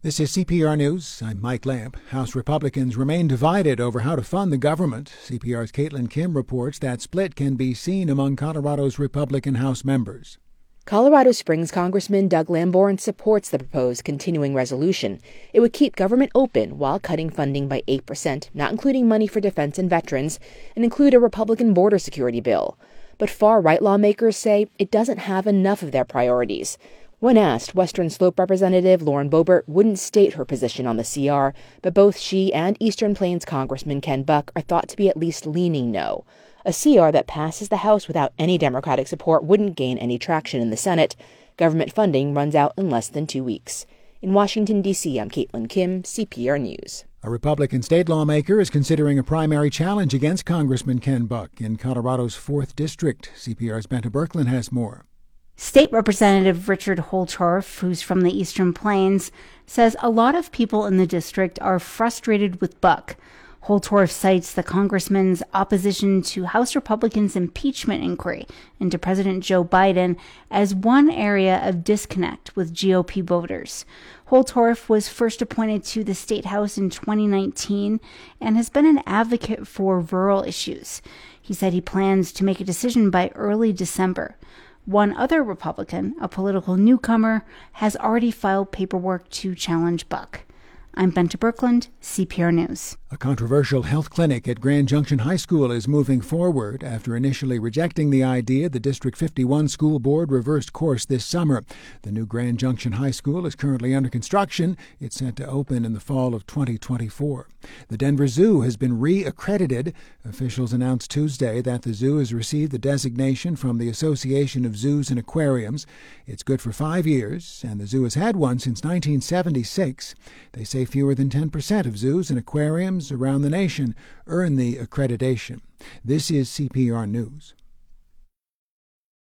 This is CPR News. I'm Mike Lamp. House Republicans remain divided over how to fund the government. CPR's Caitlin Kim reports that split can be seen among Colorado's Republican House members. Colorado Springs Congressman Doug Lamborn supports the proposed continuing resolution. It would keep government open while cutting funding by 8%, not including money for defense and veterans, and include a Republican border security bill. But far-right lawmakers say it doesn't have enough of their priorities. When asked, Western Slope Representative Lauren Boebert wouldn't state her position on the CR, but both she and Eastern Plains Congressman Ken Buck are thought to be at least leaning no. A CR that passes the House without any Democratic support wouldn't gain any traction in the Senate. Government funding runs out in less than 2 weeks. In Washington, D.C., I'm Caitlin Kim, CPR News. A Republican state lawmaker is considering a primary challenge against Congressman Ken Buck in Colorado's 4th District. CPR's Benta Birkeland has more. State Representative Richard Holtorf, who's from the Eastern Plains, says a lot of people in the district are frustrated with Buck. Holtorf cites the congressman's opposition to House Republicans' impeachment inquiry into President Joe Biden as one area of disconnect with GOP voters. Holtorf was first appointed to the State House in 2019 and has been an advocate for rural issues. He said he plans to make a decision by early December. One other Republican, a political newcomer, has already filed paperwork to challenge Buck. I'm Benta Birkeland, CPR News. A controversial health clinic at Grand Junction High School is moving forward after initially rejecting the idea. The District 51 School Board reversed course this summer. The new Grand Junction High School is currently under construction. It's set to open in the fall of 2024. The Denver Zoo has been re-accredited. Officials announced Tuesday that the zoo has received the designation from the Association of Zoos and Aquariums. It's good for 5 years, and the zoo has had one since 1976. They say fewer than 10% of zoos and aquariums around the nation earn the accreditation. This is CPR News.